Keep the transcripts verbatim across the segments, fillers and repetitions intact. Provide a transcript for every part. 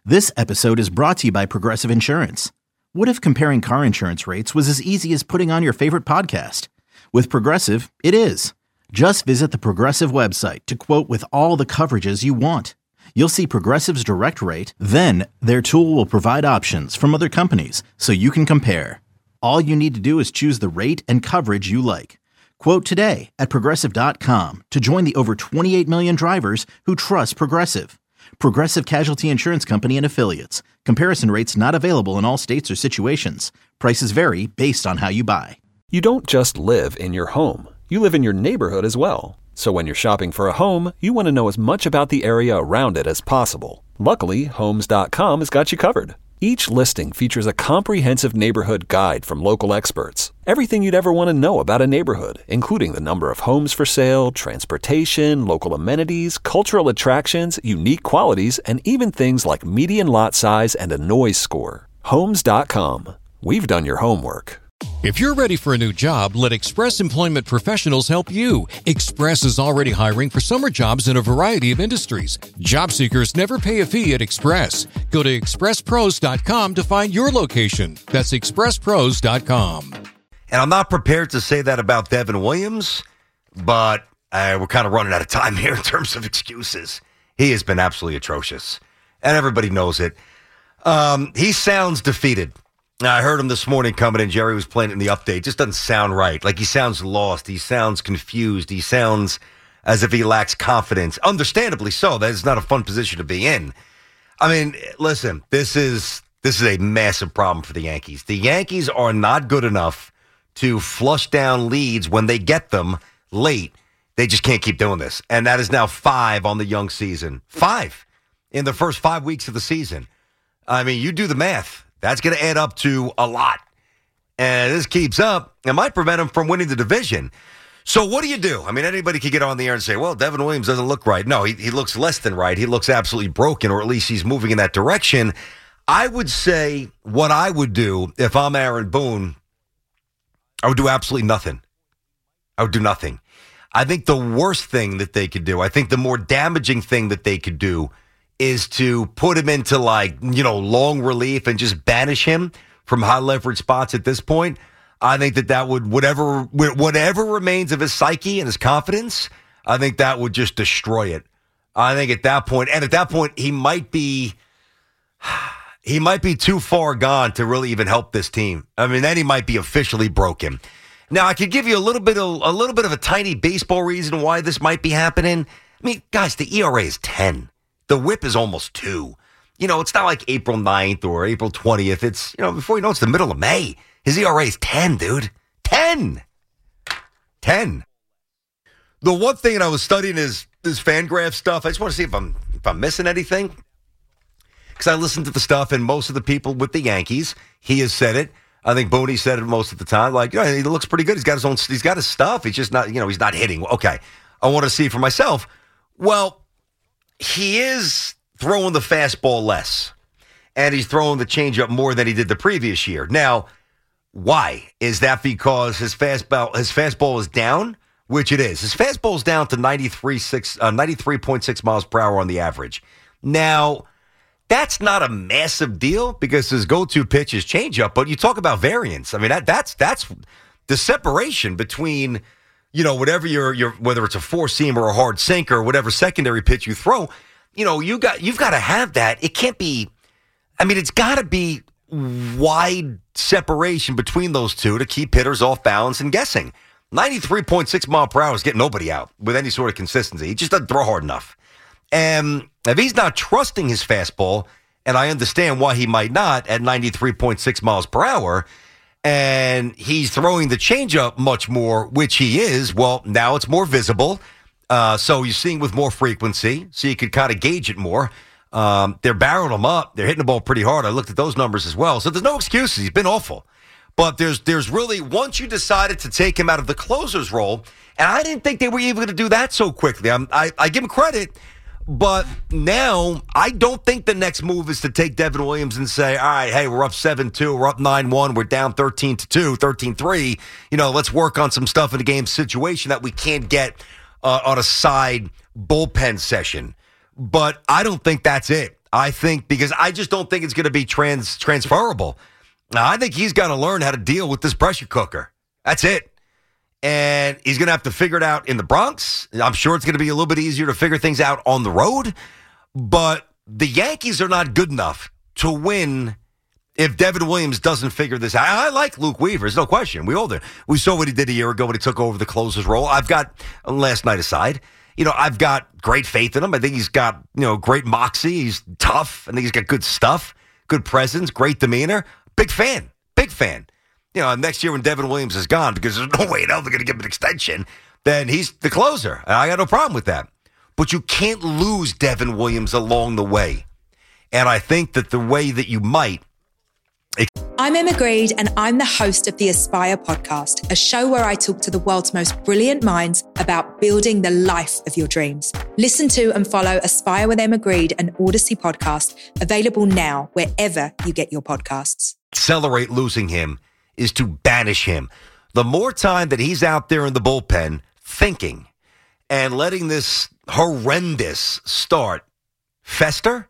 This episode is brought to you by Progressive Insurance. What if comparing car insurance rates was as easy as putting on your favorite podcast? With Progressive, it is. Just visit the Progressive website to quote with all the coverages you want. You'll see Progressive's direct rate, then their tool will provide options from other companies so you can compare. All you need to do is choose the rate and coverage you like. Quote today at progressive dot com to join the over twenty-eight million drivers who trust Progressive. Progressive Casualty Insurance Company and Affiliates. Comparison rates not available in all states or situations. Prices vary based on how you buy. You don't just live in your home. You live in your neighborhood as well. So when you're shopping for a home, you want to know as much about the area around it as possible. Luckily, Homes dot com has got you covered. Each listing features a comprehensive neighborhood guide from local experts. Everything you'd ever want to know about a neighborhood, including the number of homes for sale, transportation, local amenities, cultural attractions, unique qualities, and even things like median lot size and a noise score. Homes dot com. We've done your homework. If you're ready for a new job, let Express Employment Professionals help you. Express is already hiring for summer jobs in a variety of industries. Job seekers never pay a fee at Express. Go to express pros dot com to find your location. That's express pros dot com. And I'm not prepared to say that about Devin Williams, but uh, we're kind of running out of time here in terms of excuses. He has been absolutely atrocious, and everybody knows it. Um, he sounds defeated. I heard him this morning coming in. Jerry was playing it in the update. It just doesn't sound right. Like he sounds lost. He sounds confused. He sounds as if he lacks confidence. Understandably so. That is not a fun position to be in. I mean, listen, this is this is a massive problem for the Yankees. The Yankees are not good enough to flush down leads when they get them late. They just can't keep doing this. And that is now five on the young season. Five in the first five weeks of the season. I mean, you do the math. That's going to add up to a lot. And this keeps up, it might prevent him from winning the division. So what do you do? I mean, anybody could get on the air and say, well, Devin Williams doesn't look right. No, he, he looks less than right. He looks absolutely broken, or at least he's moving in that direction. I would say what I would do if I'm Aaron Boone, I would do absolutely nothing. I would do nothing. I think the worst thing that they could do, I think the more damaging thing that they could do is to put him into, like, you know, long relief and just banish him from high leverage spots at this point. I think that that would, whatever whatever remains of his psyche and his confidence, I think that would just destroy it. I think at that point, and at that point, he might be, he might be too far gone to really even help this team. I mean, then he might be officially broken. Now, I could give you a little bit of a little bit of a tiny baseball reason why this might be happening. I mean, guys, the E R A is ten. The whip is almost two. You know, it's not like April ninth or April twentieth. It's, you know, before you know, it's the middle of May. His E R A is ten, dude. ten. ten. The one thing that I was studying is this Fangraph stuff. I just want to see if I'm if I'm missing anything. Because I listened to the stuff, and most of the people with the Yankees, he has said it. I think Booney said it most of the time. Like, you know, he looks pretty good. He's got his own, he's got his stuff. He's just not, you know, he's not hitting. Okay. I want to see for myself. Well, he is throwing the fastball less, and he's throwing the changeup more than he did the previous year. Now, why? Is that because his fastball his fastball is down? Which it is. His fastball is down to ninety-three point six miles per hour on the average. Now, that's not a massive deal because his go-to pitch is changeup, but you talk about variance. I mean, that that's that's the separation between, you know, whatever your your whether it's a four-seam or a hard sinker or whatever secondary pitch you throw, you know, you got you've got to have that. It can't be, I mean, it's got to be wide separation between those two to keep hitters off balance and guessing. ninety-three point six mile per hour is getting nobody out with any sort of consistency. He just doesn't throw hard enough. And if he's not trusting his fastball, and I understand why he might not at ninety-three point six miles per hour, and he's throwing the changeup much more, which he is, well, now it's more visible. Uh, so you're seeing with more frequency, so you could kind of gauge it more. Um, they're barreling him up. They're hitting the ball pretty hard. I looked at those numbers as well. So there's no excuses. He's been awful. But there's there's really, once you decided to take him out of the closer's role, and I didn't think they were even going to do that so quickly. I'm, I, I give him credit, but now I don't think the next move is to take Devin Williams and say, all right, hey, we're up seven two, we're up nine one, we're down thirteen to two, thirteen three. You know, let's work on some stuff in the game situation that we can't get uh, on a side bullpen session. But I don't think that's it. I think because I just don't think it's going to be trans transferable. Now, I think he's got to learn how to deal with this pressure cooker. That's it. And he's going to have to figure it out in the Bronx. I'm sure it's going to be a little bit easier to figure things out on the road. But the Yankees are not good enough to win if Devin Williams doesn't figure this out. I like Luke Weaver, there's no question. We all do. We saw what he did a year ago when he took over the closer's role. I've got, last night aside, you know, I've got great faith in him. I think he's got, you know, great moxie. He's tough. I think he's got good stuff, good presence, great demeanor. Big fan. Big fan. You know, next year when Devin Williams is gone, because there's no way in hell they're going to give him an extension, then he's the closer. I got no problem with that. But you can't lose Devin Williams along the way. And I think that the way that you might. I'm Emma Greed, and I'm the host of the Aspire podcast, a show where I talk to the world's most brilliant minds about building the life of your dreams. Listen to and follow Aspire with Emma Greed, an Odyssey podcast, available now wherever you get your podcasts. Accelerate losing him is to banish him. The more time that he's out there in the bullpen thinking and letting this horrendous start fester,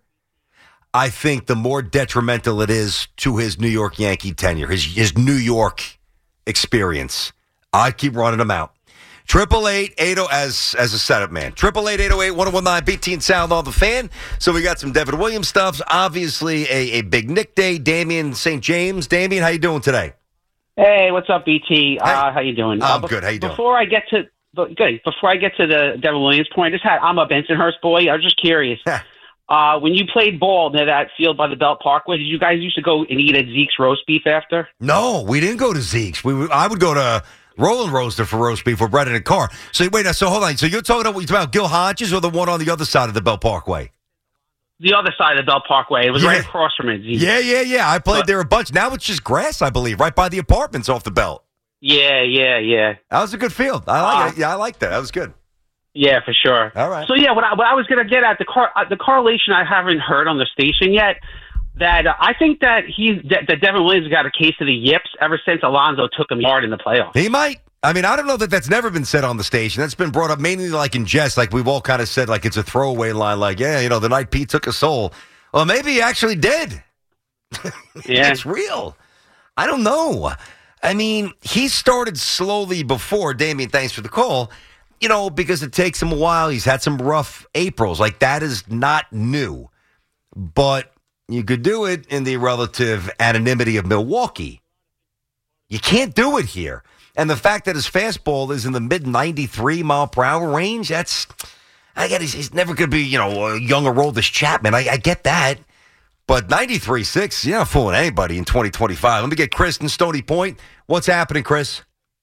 I think the more detrimental it is to his New York Yankee tenure, his his New York experience. I keep running him out. Triple eight eight zero as as a setup man. Triple eight eight zero eight one zero one nine B T and Sound on the Fan. So we got some Devin Williams stuff. Obviously a, a big Nick Day. Damian Saint James. Damian, how you doing today? Hey, what's up, B T? Uh, Hey. how you doing? I'm uh, good. How you doing? Before I get to but good. Before I get to the Devin Williams point, I just had I'm a Bensonhurst boy. I was just curious. Uh, when you played ball near that field by the Belt Parkway, did you guys used to go and eat at Zeke's roast beef after? No, we didn't go to Zeke's. We I would go to Roland Roaster for roast beef with Brendan and Carr. So wait, so hold on. So you're talking about, about Gil Hodges or the one on the other side of the Belt Parkway? The other side of the Belt Parkway. It was Yeah. right across from it. Zeke's. Yeah, yeah, yeah. I played But- there a bunch. Now it's just grass, I believe, right by the apartments off the Belt. Yeah, yeah, yeah. That was a good field. I like Uh, it. Yeah, I like that. That was good. Yeah, for sure. All right. So yeah, what I, what I was going to get at the car, uh, the correlation I haven't heard on the station yet. That uh, I think that he's that, that Devin Williams got a case of the yips ever since Alonso took him hard in the playoffs. He might. I mean, I don't know that that's never been said on the station. That's been brought up mainly like in jest, like we've all kind of said, like it's a throwaway line, like, yeah, you know, the night Pete took a soul. Well, maybe he actually did. Yeah. It's real. I don't know. I mean, he started slowly before. Damian, thanks for the call. You know, because it takes him a while. He's had some rough Aprils. Like, that is not new. But you could do it in the relative anonymity of Milwaukee. You can't do it here. And the fact that his fastball is in the mid ninety-three mile per hour range, that's, I get he's, he's never going to be, you know, a young Aroldis Chapman. I, I get that. But ninety-three point six, you're not fooling anybody in twenty twenty-five. Let me get Chris in Stony Point. What's happening, Chris?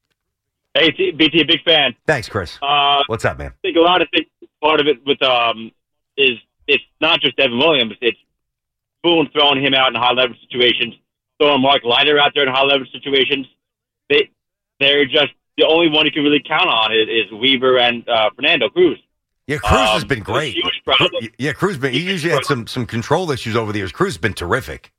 Hey, T- B T, a big fan. Thanks, Chris. Uh, What's up, man? I think a lot of things, part of it with um is it's not just Devin Williams. It's Boone throwing him out in high leverage situations, throwing Mark Leiter out there in high leverage situations. They they're just the only one you can really count on is, is Weaver and uh, Fernando Cruz. Yeah, Cruz has Um, been great. huge problem. Yeah, Cruz been. He usually had some some control issues over the years. Cruz has been terrific.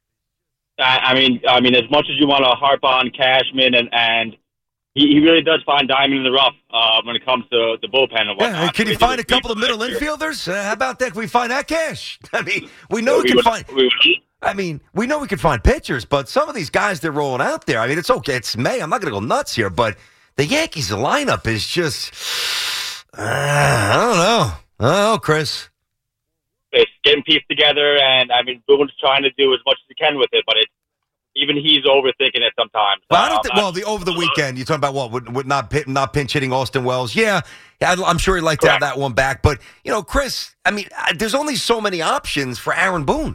I, I mean, I mean, as much as you want to harp on Cashman and and he, he really does find diamond in the rough uh, when it comes to the bullpen and whatnot. Yeah, can you We find a did couple of middle last year. infielders? Uh, how about that? Can we find that cash? I mean, we know we We can would- find. we would- I mean, we know we can find pitchers, but some of these guys they're rolling out there. I mean, it's okay. It's May. I'm not going to go nuts here, but the Yankees lineup is just. Uh, I don't know. I don't know, Chris. It's getting pieced together, and I mean, Boone's trying to do as much as he can with it, but it's even he's overthinking it sometimes. Well, I don't Uh, think, well, the over the weekend, you're talking about what? With, with not pit, not pinch hitting Austin Wells. Yeah, yeah, I'm sure he'd like to have Correct. that one back. But, you know, Chris, I mean, uh, there's only so many options for Aaron Boone.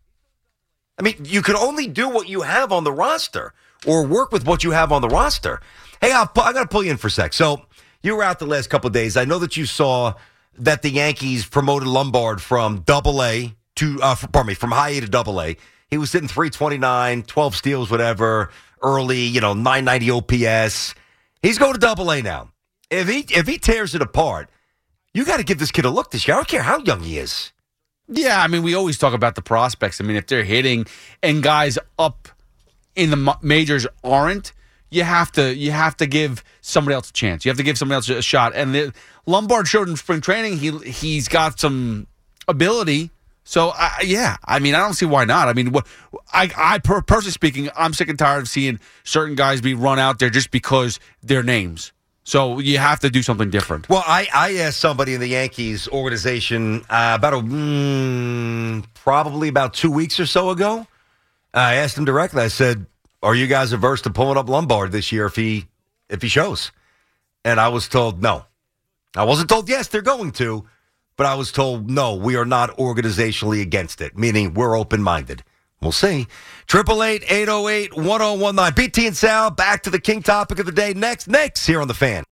I mean, you can only do what you have on the roster or work with what you have on the roster. Hey, I'll, pu- I got to pull you in for a sec. So you were out the last couple of days. I know that you saw that the Yankees promoted Lombard from double A to, uh, f- pardon me, from high A to double A. He was hitting three twenty-nine, twelve steals, whatever, early, you know, nine ninety O P S. He's going to double A now. If he if he tears it apart, you got to give this kid a look this year. I don't care how young he is. Yeah, I mean, we always talk about the prospects. I mean, if they're hitting and guys up in the ma- majors aren't, you have to you have to give somebody else a chance. You have to give somebody else a shot. And the, Lombard showed in spring training he he's got some ability, So, uh, yeah, I mean, I don't see why not. I mean, what I, I per, personally speaking, I'm sick and tired of seeing certain guys be run out there just because they're names. So you have to do something different. Well, I, I asked somebody in the Yankees organization uh, about a mm, probably about two weeks or so ago. I asked him directly. I said, "Are you guys averse to pulling up Lombard this year if he if he shows?" And I was told no. I wasn't told yes, they're going to. But I was told, no, we are not organizationally against it, meaning we're open-minded. We'll see. eight eight eight, eight oh eight, one oh one nine. B T and Sal, back to the king topic of the day next. Next, here on The Fan.